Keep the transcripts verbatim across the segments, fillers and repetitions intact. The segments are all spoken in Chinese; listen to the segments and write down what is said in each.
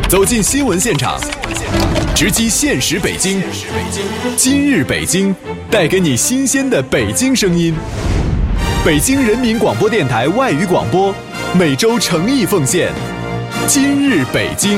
走进新闻现场，直击现实北京。今日北京，带给你新鲜的北京声音。北京人民广播电台外语广播，每周诚意奉献。今日北京。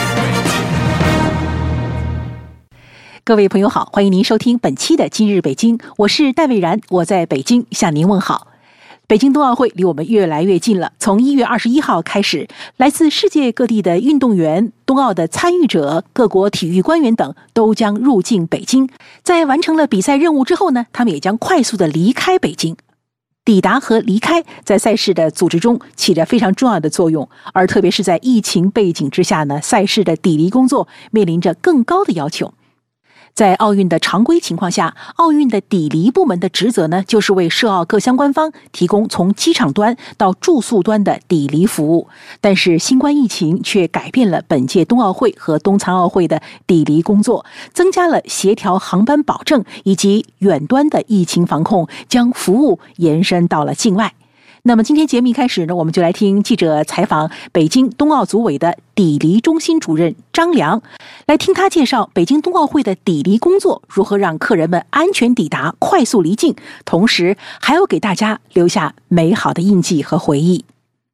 各位朋友好，欢迎您收听本期的今日北京，我是戴蔚然，我在北京向您问好。北京冬奥会离我们越来越近了，从一月二十一号开始，来自世界各地的运动员、冬奥的参与者、各国体育官员等都将入境北京。在完成了比赛任务之后呢，他们也将快速的离开北京。抵达和离开在赛事的组织中起着非常重要的作用，而特别是在疫情背景之下呢，赛事的抵离工作面临着更高的要求。在奥运的常规情况下，奥运的抵离部门的职责呢，就是为涉奥各相关方提供从机场端到住宿端的抵离服务。但是新冠疫情却改变了本届冬奥会和冬残奥会的抵离工作，增加了协调航班保证以及远端的疫情防控，将服务延伸到了境外。那么今天节目一开始呢，我们就来听记者采访北京冬奥组委的抵离中心主任张良，来听他介绍北京冬奥会的抵离工作如何让客人们安全抵达、快速离境，同时还要给大家留下美好的印记和回忆。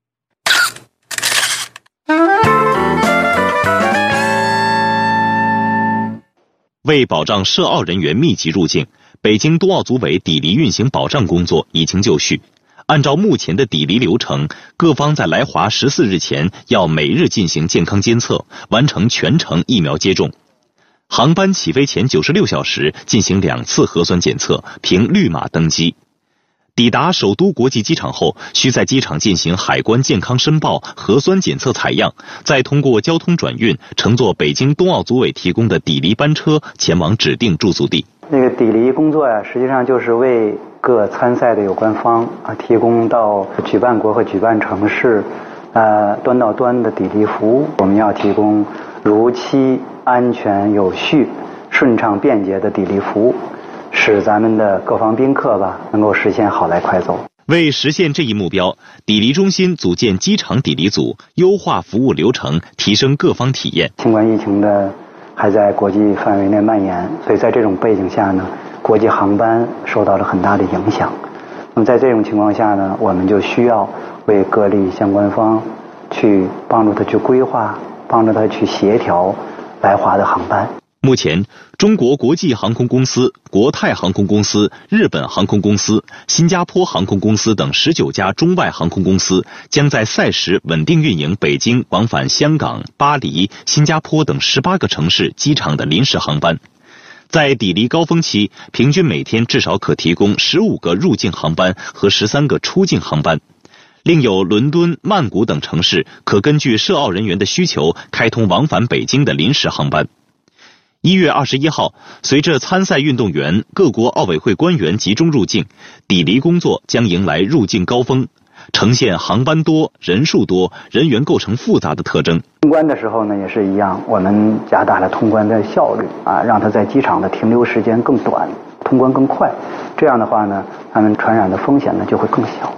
为保障涉奥人员密集入境，北京冬奥组委抵离运行保障工作已经就绪。按照目前的抵离流程，各方在来华十四日前要每日进行健康监测，完成全程疫苗接种。航班起飞前九十六小时进行两次核酸检测，凭绿码登机。抵达首都国际机场后，需在机场进行海关健康申报、核酸检测采样，再通过交通转运，乘坐北京冬奥组委提供的抵离班车前往指定住宿地。 那个抵离工作呀、啊，实际上就是为各参赛的有关方啊提供到举办国和举办城市，呃端到端的抵离服务。我们要提供如期、安全、有序、顺畅、便捷的抵离服务，使咱们的各方宾客吧能够实现好来快走。 为实现这一目标，抵离中心组建机场抵离组，优化服务流程，提升各方体验。 新冠疫情的还在国际范围内蔓延，所以在这种背景下呢，国际航班受到了很大的影响。那么在这种情况下呢，我们就需要为各地相关方去帮助他去规划，帮助他去协调来华的航班。 目前，中国国际航空公司、国泰航空公司、日本航空公司、新加坡航空公司等十九家中外航空公司将在赛时稳定运营北京往返香港、巴黎、新加坡等十八个城市机场的临时航班。在抵离高峰期，平均每天至少可提供十五个入境航班和十三个出境航班。另有伦敦、曼谷等城市可根据涉奥人员的需求开通往返北京的临时航班。一月二十一号，随着参赛运动员、各国奥委会官员集中入境，抵离工作将迎来入境高峰，呈现航班多、人数多、人员构成复杂的特征。 通关的时候呢，也是一样，我们加大了通关的效率啊，让它在机场的停留时间更短，通关更快。这样的话呢，他们传染的风险呢就会更小。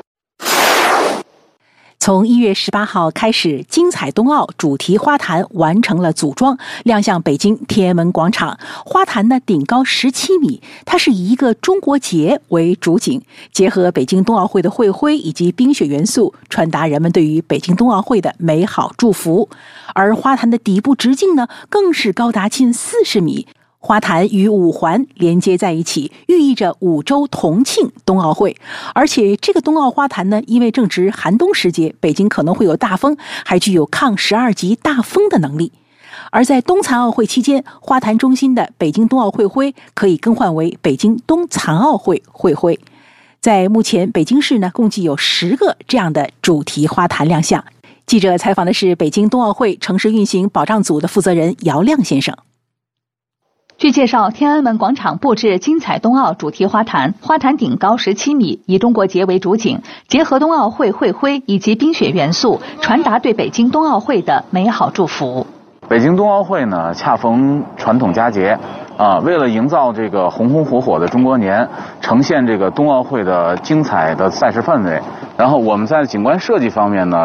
从一月十八号开始，精彩冬奥主题花坛完成了组装，亮相北京天安门广场。花坛呢顶高十七米，它是以一个中国结为主景，结合北京冬奥会的会徽以及冰雪元素，传达人们对于北京冬奥会的美好祝福。而花坛的底部直径呢，更是高达近四十米。花坛与五环连接在一起，寓意着五洲同庆冬奥会。而且这个冬奥花坛呢，因为正值寒冬时节，北京可能会有大风，还具有抗十二级大风的能力。而在冬残奥会期间，花坛中心的北京冬奥会徽可以更换为北京冬残奥会会徽。在目前北京市呢，共计有十个这样的主题花坛亮相。记者采访的是北京冬奥会城市运行保障组的负责人姚亮先生。 据介绍，天安门广场布置精彩冬奥主题花坛，花坛顶高十七米，以中国结为主景，结合冬奥会会徽以及冰雪元素，传达对北京冬奥会的美好祝福。 北京冬奥会呢，恰逢传统佳节，啊，为了营造这个红红火火的中国年，呈现这个冬奥会的精彩的赛事氛围，然后我们在景观设计方面呢，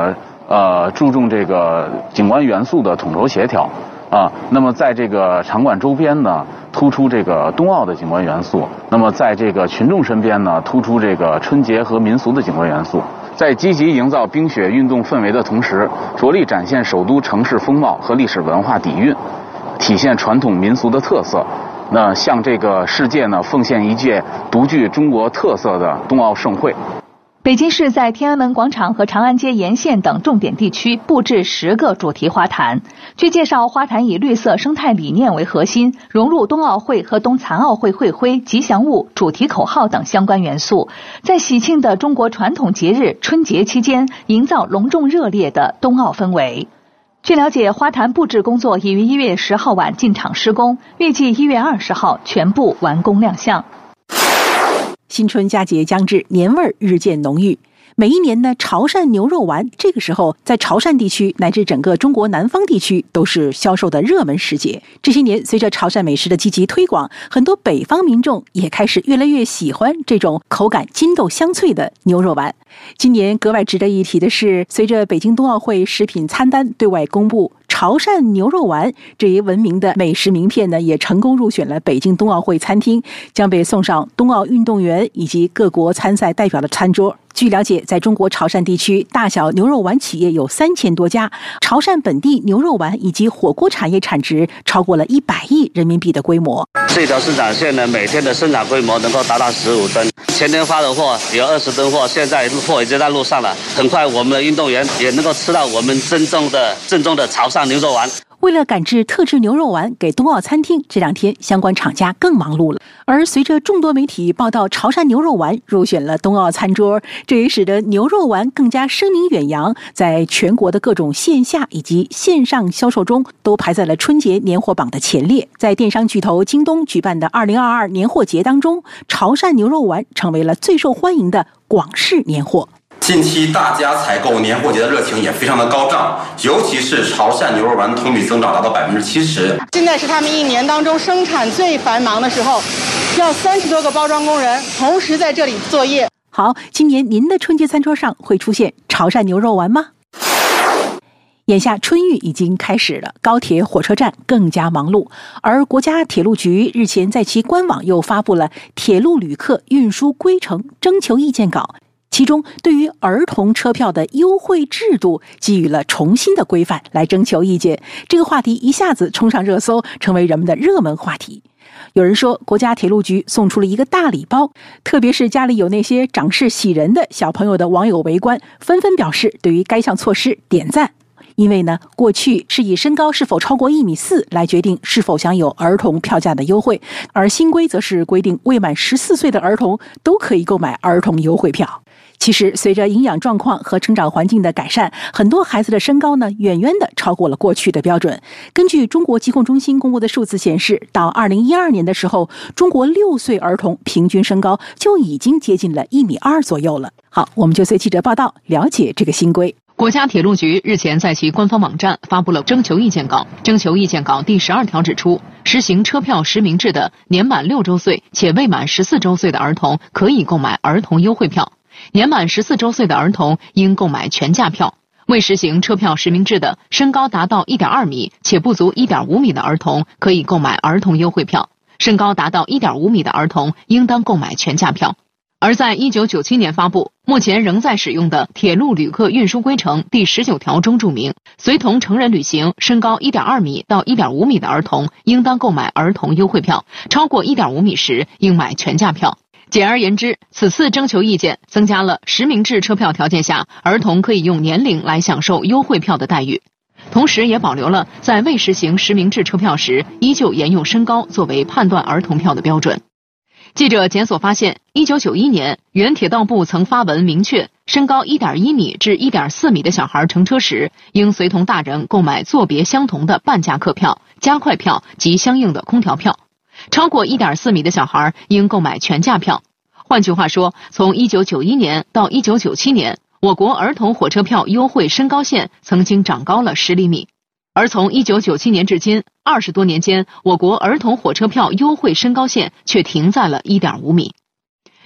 呃注重这个景观元素的统筹协调啊。那么在这个场馆周边呢，突出这个冬奥的景观元素；那么在这个群众身边呢，突出这个春节和民俗的景观元素。在积极营造冰雪运动氛围的同时，着力展现首都城市风貌和历史文化底蕴，体现传统民俗的特色。那向这个世界呢奉献一届独具中国特色的冬奥盛会。 北京市在天安门广场和长安街沿线等重点地区布置十个主题花坛。据介绍，花坛以绿色生态理念为核心，融入冬奥会和冬残奥会会徽、吉祥物、主题口号等相关元素，在喜庆的中国传统节日春节期间，营造隆重热烈的冬奥氛围。据了解，花坛布置工作已于一月十号晚进场施工，预计一月二十号全部完工亮相。 新春佳节将至，年味儿日渐浓郁。每一年呢，潮汕牛肉丸这个时候在潮汕地区乃至整个中国南方地区都是销售的热门时节。这些年，随着潮汕美食的积极推广，很多北方民众也开始越来越喜欢这种口感筋斗香脆的牛肉丸。今年格外值得一提的是，随着北京冬奥会食品餐单对外公布，潮汕牛肉丸这一闻名的美食名片呢，也成功入选了北京冬奥会餐厅，将被送上冬奥运动员以及各国参赛代表的餐桌。据了解，在中国潮汕地区，大小牛肉丸企业有三千多家，潮汕本地牛肉丸以及火锅产业产值超过了一百亿人民币的规模。 这条生产线呢，每天的生产规模能够达到十五吨，前天发的货有二十吨货，现在货已经在路上了。很快，我们的运动员也能够吃到我们正宗的正宗的潮汕牛肉丸。 为了赶制特制牛肉丸给冬奥餐厅，这两天相关厂家更忙碌了。而随着众多媒体报道潮汕牛肉丸入选了冬奥餐桌，这也使得牛肉丸更加声名远扬，在全国的各种线下以及线上销售中都排在了春节年货榜的前列。在电商巨头京东举办的二零二二年货节当中，潮汕牛肉丸成为了最受欢迎的广式年货。 近期大家采购年货节的热情也非常的高涨，尤其是潮汕牛肉丸同比增长达到百分之七十。 现在是他们一年当中生产最繁忙的时候，要三十多个包装工人同时在这里作业。 好，今年您的春节餐桌上会出现潮汕牛肉丸吗？眼下春运已经开始了，高铁、火车站更加忙碌。而国家铁路局日前在其官网又发布了铁路旅客运输规程征求意见稿。其中，对于儿童车票的优惠制度给予了重新的规范来征求意见，这个话题一下子冲上热搜，成为人们的热门话题。有人说，国家铁路局送出了一个大礼包，特别是家里有那些长势喜人的小朋友的网友围观，纷纷表示对于该项措施点赞。因为呢，过去是以身高是否超过一米四来决定是否享有儿童票价的优惠，而新规则是规定未满十四岁的儿童都可以购买儿童优惠票。其实，随着营养状况和成长环境的改善，很多孩子的身高呢，远远的超过了过去的标准。根据中国疾控中心公布的数字显示，到二零一二年的时候，中国六岁儿童平均身高就已经接近了一米二左右了。好，我们就随记者报道了解这个新规。 国家铁路局日前在其官方网站发布了征求意见稿。征求意见稿第十二条指出，实行车票实名制的年满六周岁且未满十四周岁的儿童可以购买儿童优惠票，年满十四周岁的儿童应购买全价票。未实行车票实名制的身高达到 一点二米且不足 一点五米的儿童可以购买儿童优惠票，身高达到 一点五米的儿童应当购买全价票。而在一九九七年发布，目前仍在使用的铁路旅客运输规程第十九条中注明，随同成人旅行身高 一点二米到 一点五米的儿童应当购买儿童优惠票，超过 一点五米时应买全价票。简而言之，此次征求意见增加了实名制车票条件下儿童可以用年龄来享受优惠票的待遇，同时也保留了在未实行实名制车票时依旧沿用身高作为判断儿童票的标准。记者检索发现，一九九一年原铁道部曾发文明确，身高 一点一米至 一点四米的小孩乘车时，应随同大人购买座别相同的半价客票、加快票及相应的空调票；超过 一点四米的小孩应购买全价票。换句话说，从一九九一年到一九九七年，我国儿童火车票优惠身高线曾经长高了十厘米。而从一九九七年至今二十多年间，我国儿童火车票优惠身高线却停在了 一点五米。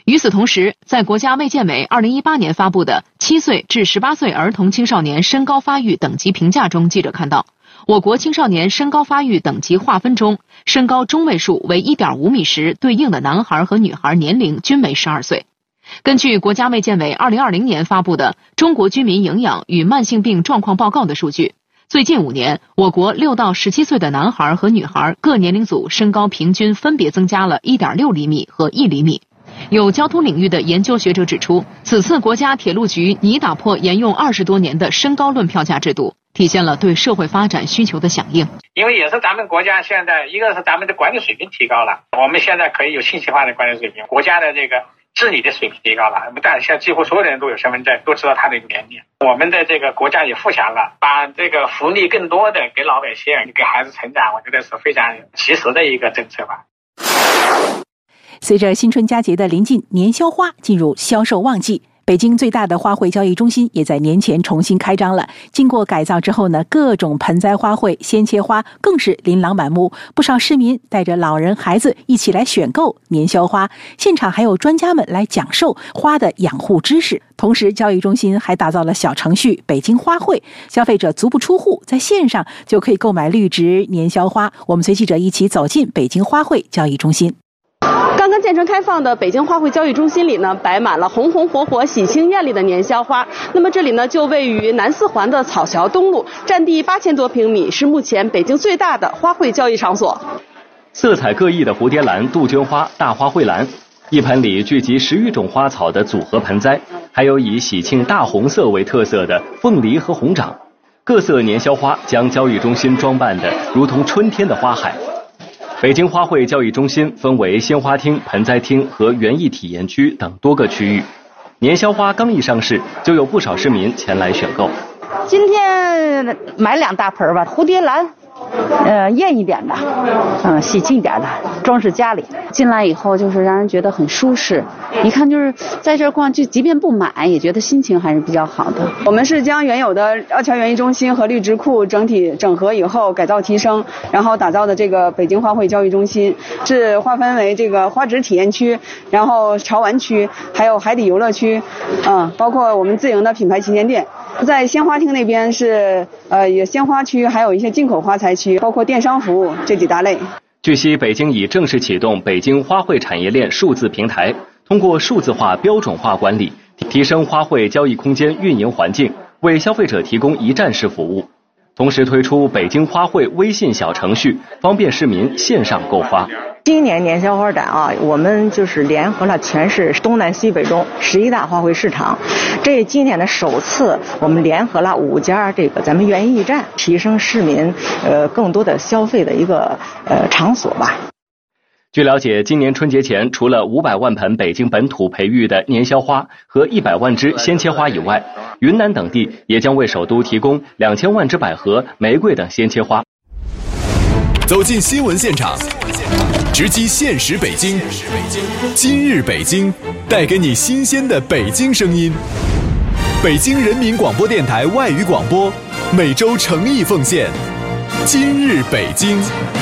与此同时，在国家卫健委二零一八年发布的七岁至十八岁儿童青少年身高发育等级评价中，记者看到，我国青少年身高发育等级划分中，身高中位数为 一点五米时，对应的男孩和女孩年龄均为十二岁。根据国家卫健委二零二零年发布的《中国居民营养与慢性病状况报告》的数据，最近五年，我国六到十七岁的男孩和女孩各年龄组身高平均分别增加了 一点六厘米和一厘米。有交通领域的研究学者指出，此次国家铁路局拟打破沿用二十多年的身高论票价制度，体现了对社会发展需求的响应。 因为也是咱们国家现在，一个是咱们的管理水平提高了，我们现在可以有信息化的管理水平，国家的这个治理的水平提高了，但现在几乎所有人都有身份证，都知道他的年龄。我们的这个国家也富强了，把这个福利更多的给老百姓，给孩子成长，我觉得是非常及时的一个政策吧。 随着新春佳节的临近，年宵花进入销售旺季。北京最大的花卉交易中心也在年前重新开张了。经过改造之后呢，各种盆栽花卉、鲜切花更是琳琅满目。不少市民带着老人、孩子一起来选购年宵花，现场还有专家们来讲授花的养护知识。同时，交易中心还打造了小程序“北京花卉”，消费者足不出户，在线上就可以购买绿植年宵花。我们随记者一起走进北京花卉交易中心。 刚刚建成开放的北京花卉交易中心里呢，摆满了红红火火、喜庆艳丽的年宵花。那么这里呢，就位于南四环的草桥东路，占地八千多平米，是目前北京最大的花卉交易场所。 色彩各异的蝴蝶兰、杜鹃花、大花蕙兰，一盆里聚集十余种花草的组合盆栽，还有以喜庆大红色为特色的凤梨和红掌。各色年宵花将交易中心装扮得如同春天的花海。北京花卉交易中心分为鲜花厅、盆栽厅和园艺体验区等多个区域。年宵花刚一上市，就有不少市民前来选购。 今天买两大盆吧，蝴蝶兰，呃，艳一点的，嗯，喜庆一点的，装饰家里。进来以后就是让人觉得很舒适，一看就是在这儿逛，就即便不买，也觉得心情还是比较好的。 我们是将原有的绕桥园艺中心和绿植库整体整合以后改造提升，然后打造的这个北京花卉交易中心，是划分为这个花植体验区，然后潮玩区，还有海底游乐区，嗯，包括我们自营的品牌旗舰店。在鲜花厅那边是呃有鲜花区，还有一些进口花材区，包括电商服务这几大类。 据悉，北京已正式启动北京花卉产业链数字平台，通过数字化标准化管理，提升花卉交易空间运营环境，为消费者提供一站式服务。同时推出北京花卉微信小程序，方便市民线上购花。 今年年宵花展啊，我们就是联合了全市东南西北中十一大花卉市场，这今年的首次，我们联合了五家这个咱们园艺站，提升市民呃更多的消费的一个呃场所吧。 据了解，今年春节前，除了五百万盆北京本土培育的年宵花和一百万枝鲜切花以外，云南等地也将为首都提供两千万枝百合、玫瑰等鲜切花。 走进新闻现场，直击现实北京。今日北京，带给你新鲜的北京声音。北京人民广播电台外语广播，每周诚意奉献。今日北京。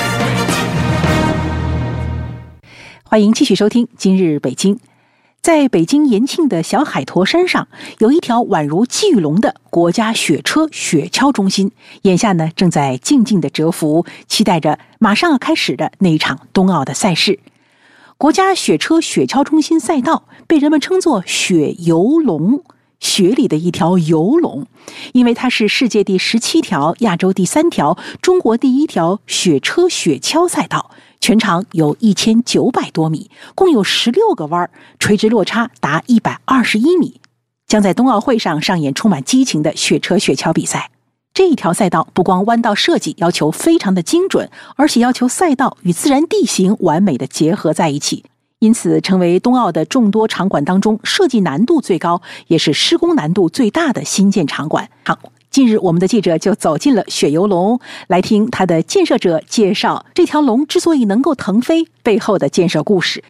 欢迎继续收听今日北京。在北京延庆的小海坨山上，有一条宛如巨龙的国家雪车雪橇中心，眼下呢正在静静的蛰伏，期待着马上要开始的那一场冬奥的赛事。国家雪车雪橇中心赛道被人们称作雪游龙，雪里的一条游龙，因为它是世界第十七条、亚洲第三条、中国第一条雪车雪橇赛道。全长有一千九百多米，共有十六个弯，垂直落差达一百二十一米，将在冬奥会上上演充满激情的雪车雪橇比赛。这一条赛道不光弯道设计要求非常的精准，而且要求赛道与自然地形完美的结合在一起，因此成为冬奥的众多场馆当中设计难度最高，也是施工难度最大的新建场馆。好，近日我们的记者就走进了雪游龙，来听他的建设者介绍这条龙之所以能够腾飞背后的建设故事。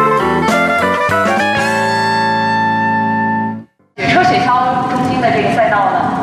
雪车雪橇中心的这个赛道呢，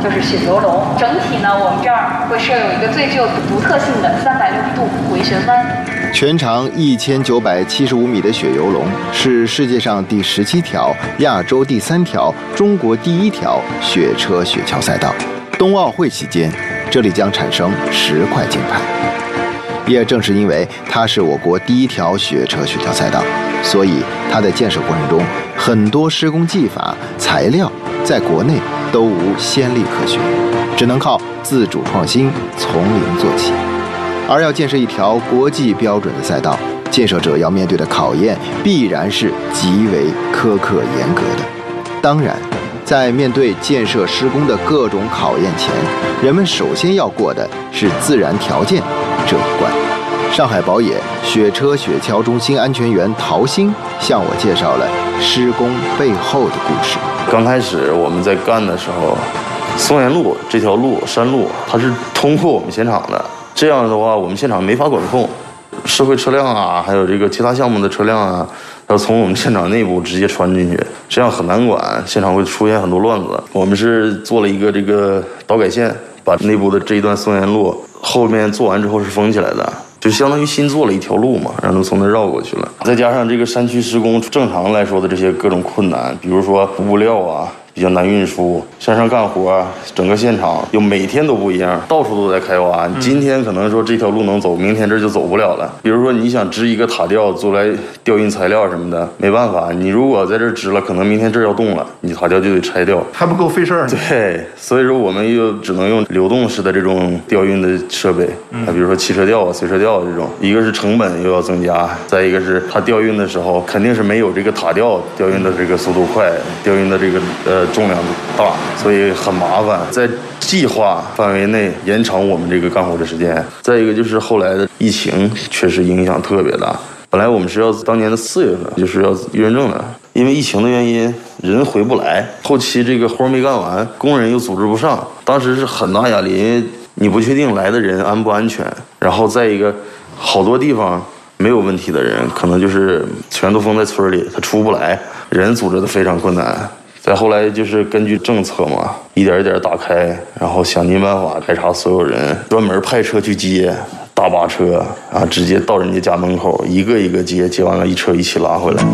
就是雪游龙。整体呢，我们这儿会设有一个最具有独特性的三百六十度回旋弯。 全长一千九百七十五米的雪游龙是世界上第十七条、亚洲第三条、中国第一条雪车雪橇赛道。冬奥会期间，这里将产生十块金牌。也正是因为它是我国第一条雪车雪橇赛道，所以它的建设过程中，很多施工技法、材料在国内都无先例可循，只能靠自主创新，从零做起。而要建设一条国际标准的赛道，建设者要面对的考验必然是极为苛刻严格的。当然，在面对建设施工的各种考验前，人们首先要过的是自然条件这一关。上海宝野雪车雪橇中心安全员陶兴向我介绍了施工背后的故事。 刚开始我们在干的时候，松岩路这条路山路它是通过我们现场的，这样的话我们现场没法管控，社会车辆啊，还有这个其他项目的车辆啊，要从我们现场内部直接穿进去，这样很难管，现场会出现很多乱子。我们是做了一个这个导改线，把内部的这一段松岩路后面做完之后是封起来的，就相当于新做了一条路嘛，让他们从那绕过去了。再加上这个山区施工正常来说的这些各种困难，比如说物料啊比较难运输，山上干活，整个现场又每天都不一样，到处都在开挖。你今天可能说这条路能走，明天这就走不了了。比如说你想支一个塔吊做来吊运材料什么的，没办法，你如果在这支了，可能明天这儿要动了，你塔吊就得拆掉， 还不够费事儿。 对，所以说我们又只能用流动式的这种吊运的设备，啊，比如说汽车吊啊、随车吊这种，一个是成本又要增加，再一个是它吊运的时候肯定是没有这个塔吊吊运的这个速度快，吊运的这个呃。重量大，所以很麻烦，在计划范围内延长我们这个干活的时间。再一个就是后来的疫情确实影响特别大，本来我们是要当年的四月份就是要预认证的，因为疫情的原因人回不来，后期这个活没干完，工人又组织不上，当时是很大压力，因为你不确定来的人安不安全，然后再一个好多地方没有问题的人可能就是全都封在村里，他出不来，人组织的非常困难。再后来就是根据政策嘛，一点一点打开，然后想尽办法排查所有人，专门派车去接，大巴车啊，直接到人家家门口，一个一个接，接完了一车一起拉回来。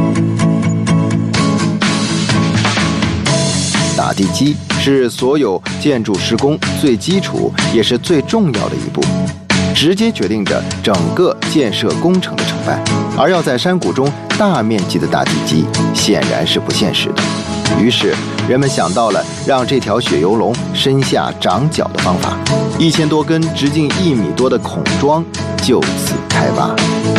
打地基是所有建筑施工最基础也是最重要的一步，直接决定着整个建设工程的成败。而要在山谷中大面积的打地基，显然是不现实的。于是人们想到了让这条雪游龙身下长脚的方法，一千多根直径一米多的孔桩就此开挖。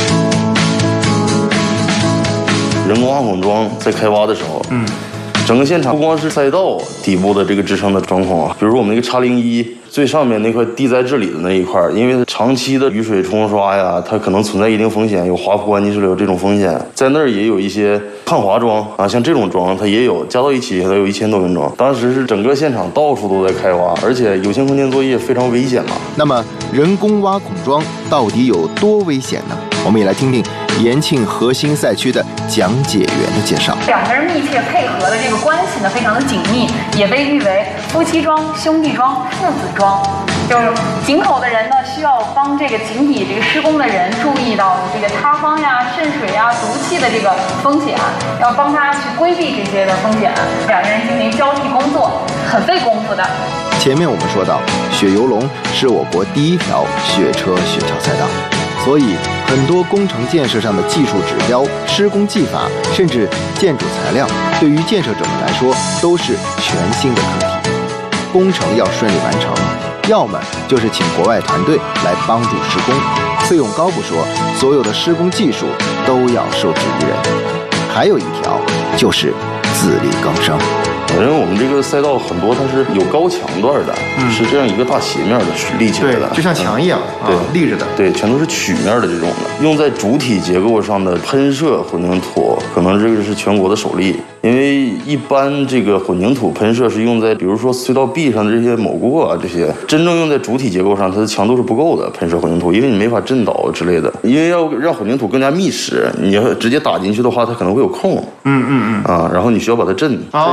人工挖孔桩在开挖的时候，嗯，整个现场不光是赛道底部的这个支撑的桩孔啊，比如说我们那个叉零一最上面那块地灾治理的那一块，因为长期的雨水冲刷呀，它可能存在一定风险，有滑坡、泥石流这种风险，在那儿也有一些抗滑桩啊，像这种桩它也有，加到一起它有一千多根桩。当时是整个现场到处都在开挖，而且有限空间作业非常危险嘛。 那么人工挖孔桩到底有多危险呢？我们也来听听延庆核心赛区的讲解员的介绍。 两个人密切配合的这个关系呢，非常的紧密，也被誉为夫妻桩、兄弟桩、父子桩。就是井口的人呢，需要帮这个井底这个施工的人注意到这个塌方呀、渗水呀、毒气的这个风险，要帮他去规避这些的风险。两个人进行交替工作，很费功夫的。 前面我们说到，雪游龙是我国第一条雪车雪橇赛道，所以很多工程建设上的技术指标、施工技法，甚至建筑材料，对于建设者们来说都是全新的课题。工程要顺利完成，要么就是请国外团队来帮助施工，费用高不说，所有的施工技术都要受制于人。还有一条就是自力更生。 因为我们这个赛道很多它是有高强段的，嗯、是这样一个大斜面的立起来的， 就像墙一样， 对， 啊、立着的， 对，全都是曲面的这种的。用在主体结构上的喷射混凝土，可能这个是全国的首例。因为一般这个混凝土喷射是用在比如说隧道壁上的这些某过啊，这些真正用在主体结构上，它的强度是不够的。喷射混凝土，因为你没法震倒之类的，因为要让混凝土更加密实，你要直接打进去的话，它可能会有空。 嗯嗯嗯。 啊，然后你需要把它震。 啊，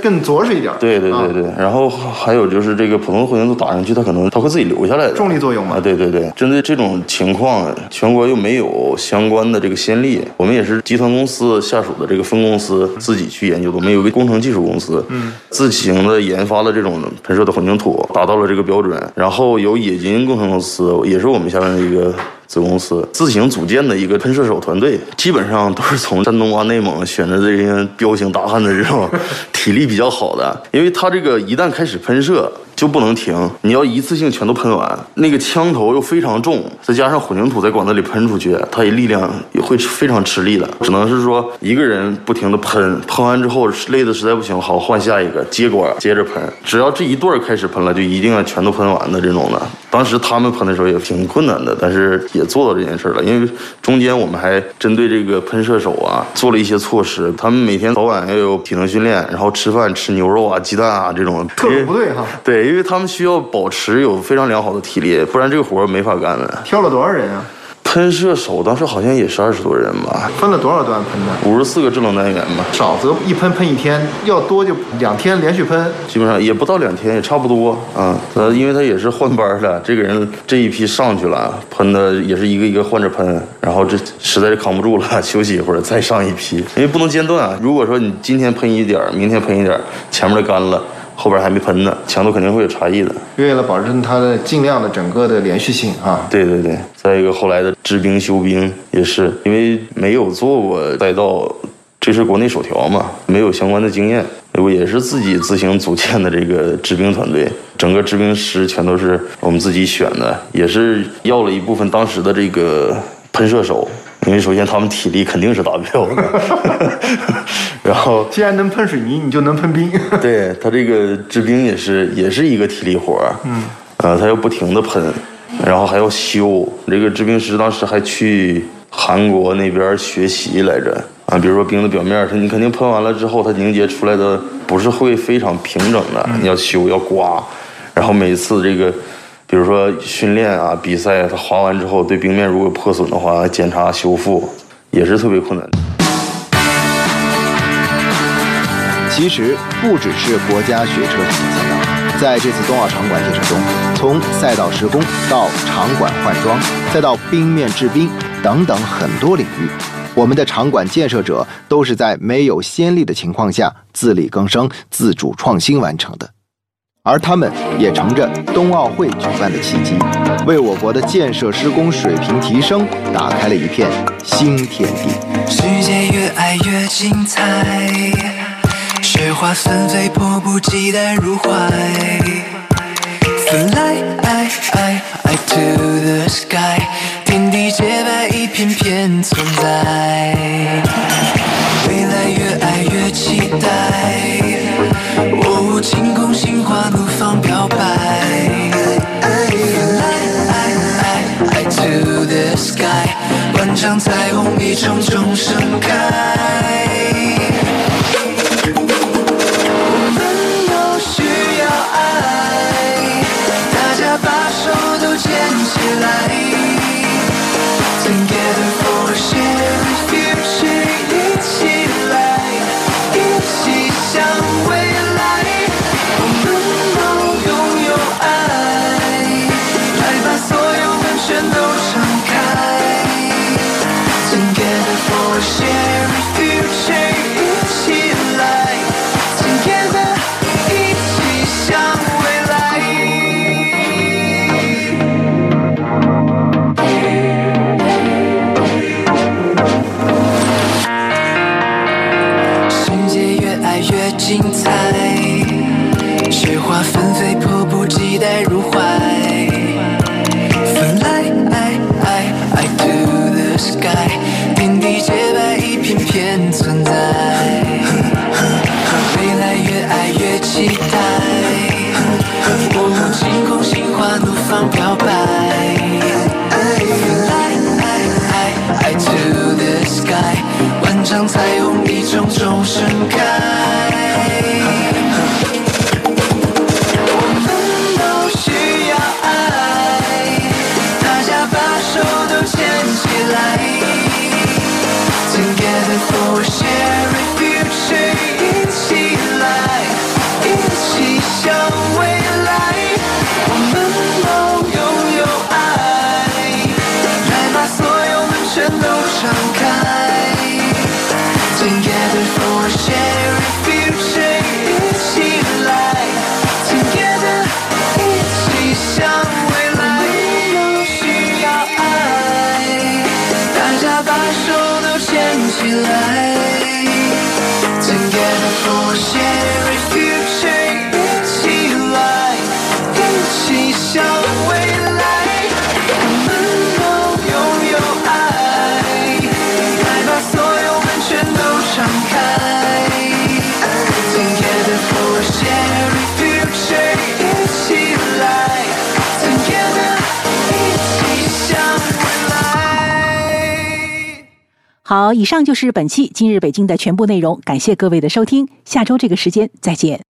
更着实一点。 对对对对，啊、然后还有就是这个普通混凝土打上去，它可能它会自己留下来的重力作用嘛。 啊，对对对，针对这种情况，全国又没有相关的这个先例，我们也是集团公司下属的这个分公司自己去研究的。我们有个工程技术公司，嗯，自行的研发了这种喷射的混凝土，达到了这个标准。然后有冶金工程公司，也是我们下面的一个子公司自行组建的一个喷射手团队，基本上都是从山东啊、内蒙选的这些彪形大汉的这种体力比较好的，因为他这个一旦开始喷射就不能停，你要一次性全都喷完，那个枪头又非常重，再加上混凝土在管子里喷出去，它也力量也会非常吃力的，只能是说一个人不停的喷，喷完之后累的实在不行，好换下一个接管接着喷，只要这一对开始喷了，就一定要全都喷完的这种的。当时他们喷的时候也挺困难的，但是也做到这件事了，因为中间我们还针对这个喷射手啊做了一些措施，他们每天早晚要有体能训练，然后吃饭吃牛肉啊、鸡蛋啊这种。 特种部队哈。 对，因为他们需要保持有非常良好的体力，不然这个活没法干的。 挑了多少人啊？ 喷射手当时好像也是二十多人吧。 分了多少段喷的？ 五十四个制冷单元吧。 少则一喷喷一天，要多就两天连续喷。 基本上也不到两天，也差不多啊。呃，因为他也是换班的，这个人这一批上去了，喷的也是一个一个换着喷，然后这实在是扛不住了，休息一会儿再上一批，因为不能间断啊。如果说你今天喷一点，明天喷一点，前面的干了。后边还没喷呢，强度肯定会有差异的。 为了保证它的尽量的整个的连续性啊。 对对对，再一个后来的制冰修冰也是，因为没有做过赛道，这是国内首条嘛，没有相关的经验，我也是自己自行组建的这个制冰团队，整个制冰师全都是我们自己选的，也是要了一部分当时的这个喷射手。因为首先他们体力肯定是达标的，然后既然能喷水泥，你就能喷冰。 对，他这个制冰也是也是一个体力活，嗯，呃，他要不停的喷，然后还要修。这个制冰师当时还去韩国那边学习来着啊，比如说冰的表面，它你肯定喷完了之后，它凝结出来的不是会非常平整的，你要修要刮，然后每次这个。比如说训练啊、比赛，它滑完之后对冰面如果破损的话，检查修复也是特别困难的。 其实不只是国家雪车体育赛道，在这次冬奥场馆建设中，从赛道施工到场馆换装，再到冰面制冰等等很多领域，我们的场馆建设者都是在没有先例的情况下自力更生、自主创新完成的。而他们也乘着冬奥会举办的契机，为我国的建设施工水平提升打开了一片新天地。 世界越爱越精彩，雪花纷飞，迫不及待入怀。Fly I I I to the sky， 天地洁白，一片片存在。未来越爱越期待。哦，晴空心花怒放表白 I, I, I to the sky， 万丈彩虹一重重盛开。我们都需要爱，大家把手都牵起来 Together for a shared future， 一起来，一起向未来。全都敞开 Together for a shared future， 一起来 Together， 一起向未来。世界越爱越精彩，雪花纷飞，迫不及待入怀。Sky， 天地洁白，一片片存在。未来越爱越期待。我晴空心花怒放表白。I I I to the sky， 万丈彩虹一重重盛开。我们都需要。 起来 Together for a shared future 一起来一起向未来我们都拥有爱来把所有门全都敞开 Together for a shared future 一起来 Together 一起向未来好，以上就是本期今日北京的全部内容，感谢各位的收听，下周这个时间再见。